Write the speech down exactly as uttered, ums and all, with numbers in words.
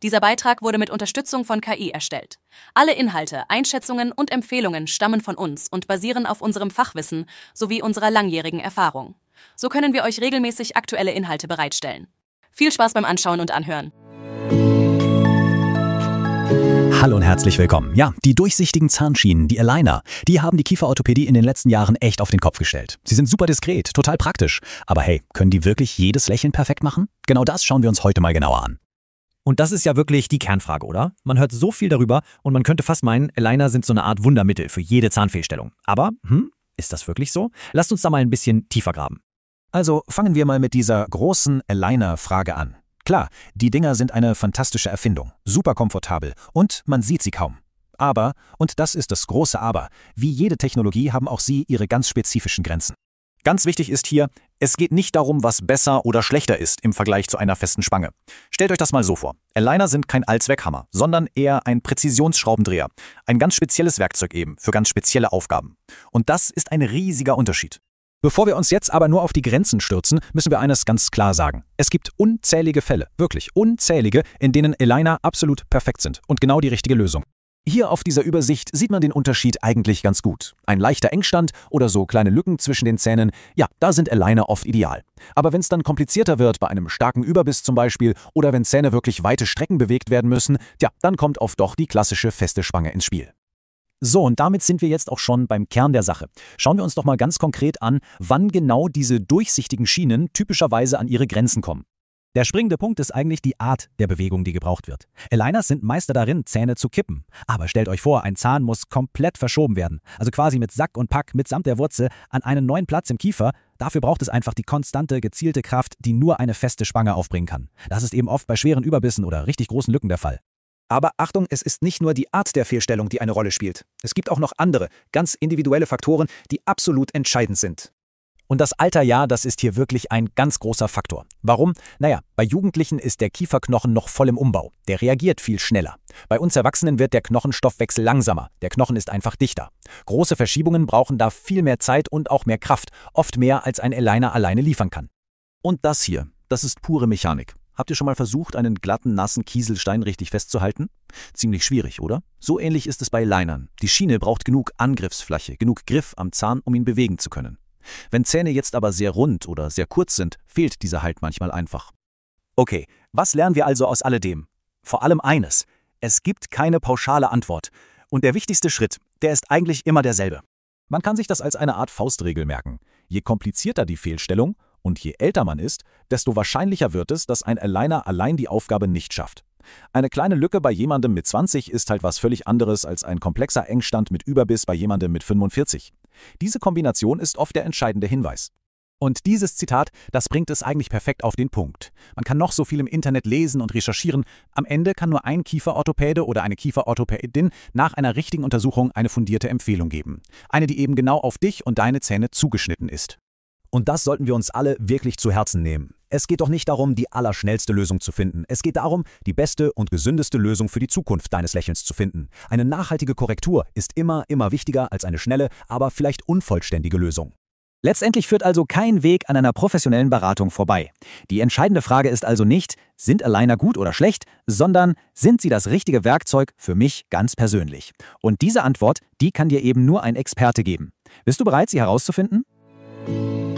Dieser Beitrag wurde mit Unterstützung von K I erstellt. Alle Inhalte, Einschätzungen und Empfehlungen stammen von uns und basieren auf unserem Fachwissen sowie unserer langjährigen Erfahrung. So können wir euch regelmäßig aktuelle Inhalte bereitstellen. Viel Spaß beim Anschauen und Anhören. Hallo und herzlich willkommen. Ja, die durchsichtigen Zahnschienen, die Aligner, die haben die Kieferorthopädie in den letzten Jahren echt auf den Kopf gestellt. Sie sind super diskret, total praktisch. Aber hey, können die wirklich jedes Lächeln perfekt machen? Genau das schauen wir uns heute mal genauer an. Und das ist ja wirklich die Kernfrage, oder? Man hört so viel darüber und man könnte fast meinen, Aligner sind so eine Art Wundermittel für jede Zahnfehlstellung. Aber, hm, ist das wirklich so? Lasst uns da mal ein bisschen tiefer graben. Also fangen wir mal mit dieser großen Aligner-Frage an. Klar, die Dinger sind eine fantastische Erfindung, super komfortabel und man sieht sie kaum. Aber, und das ist das große Aber, wie jede Technologie haben auch sie ihre ganz spezifischen Grenzen. Ganz wichtig ist hier, es geht nicht darum, was besser oder schlechter ist im Vergleich zu einer festen Spange. Stellt euch das mal so vor. Aligner sind kein Allzweckhammer, sondern eher ein Präzisionsschraubendreher. Ein ganz spezielles Werkzeug eben, für ganz spezielle Aufgaben. Und das ist ein riesiger Unterschied. Bevor wir uns jetzt aber nur auf die Grenzen stürzen, müssen wir eines ganz klar sagen. Es gibt unzählige Fälle, wirklich unzählige, in denen Aligner absolut perfekt sind und genau die richtige Lösung. Hier auf dieser Übersicht sieht man den Unterschied eigentlich ganz gut. Ein leichter Engstand oder so kleine Lücken zwischen den Zähnen, ja, da sind Aligner oft ideal. Aber wenn es dann komplizierter wird, bei einem starken Überbiss zum Beispiel, oder wenn Zähne wirklich weite Strecken bewegt werden müssen, ja, dann kommt oft doch die klassische feste Spange ins Spiel. So, und damit sind wir jetzt auch schon beim Kern der Sache. Schauen wir uns doch mal ganz konkret an, wann genau diese durchsichtigen Schienen typischerweise an ihre Grenzen kommen. Der springende Punkt ist eigentlich die Art der Bewegung, die gebraucht wird. Aligners sind Meister darin, Zähne zu kippen. Aber stellt euch vor, ein Zahn muss komplett verschoben werden. Also quasi mit Sack und Pack, mitsamt der Wurzel, an einen neuen Platz im Kiefer. Dafür braucht es einfach die konstante, gezielte Kraft, die nur eine feste Spange aufbringen kann. Das ist eben oft bei schweren Überbissen oder richtig großen Lücken der Fall. Aber Achtung, es ist nicht nur die Art der Fehlstellung, die eine Rolle spielt. Es gibt auch noch andere, ganz individuelle Faktoren, die absolut entscheidend sind. Und das Alter, ja, das ist hier wirklich ein ganz großer Faktor. Warum? Naja, bei Jugendlichen ist der Kieferknochen noch voll im Umbau. Der reagiert viel schneller. Bei uns Erwachsenen wird der Knochenstoffwechsel langsamer. Der Knochen ist einfach dichter. Große Verschiebungen brauchen da viel mehr Zeit und auch mehr Kraft. Oft mehr, als ein Aligner alleine liefern kann. Und das hier, das ist pure Mechanik. Habt ihr schon mal versucht, einen glatten, nassen Kieselstein richtig festzuhalten? Ziemlich schwierig, oder? So ähnlich ist es bei Alignern. Die Schiene braucht genug Angriffsfläche, genug Griff am Zahn, um ihn bewegen zu können. Wenn Zähne jetzt aber sehr rund oder sehr kurz sind, fehlt dieser Halt manchmal einfach. Okay, was lernen wir also aus alledem? Vor allem eines: Es gibt keine pauschale Antwort. Und der wichtigste Schritt, der ist eigentlich immer derselbe. Man kann sich das als eine Art Faustregel merken. Je komplizierter die Fehlstellung und je älter man ist, desto wahrscheinlicher wird es, dass ein Aligner allein die Aufgabe nicht schafft. Eine kleine Lücke bei jemandem mit zwanzig ist halt was völlig anderes als ein komplexer Engstand mit Überbiss bei jemandem mit fünfundvierzig. Diese Kombination ist oft der entscheidende Hinweis. Und dieses Zitat, das bringt es eigentlich perfekt auf den Punkt. Man kann noch so viel im Internet lesen und recherchieren. Am Ende kann nur ein Kieferorthopäde oder eine Kieferorthopädin nach einer richtigen Untersuchung eine fundierte Empfehlung geben. Eine, die eben genau auf dich und deine Zähne zugeschnitten ist. Und das sollten wir uns alle wirklich zu Herzen nehmen. Es geht doch nicht darum, die allerschnellste Lösung zu finden. Es geht darum, die beste und gesündeste Lösung für die Zukunft deines Lächelns zu finden. Eine nachhaltige Korrektur ist immer, immer wichtiger als eine schnelle, aber vielleicht unvollständige Lösung. Letztendlich führt also kein Weg an einer professionellen Beratung vorbei. Die entscheidende Frage ist also nicht, sind Aligner gut oder schlecht, sondern sind sie das richtige Werkzeug für mich ganz persönlich? Und diese Antwort, die kann dir eben nur ein Experte geben. Bist du bereit, sie herauszufinden?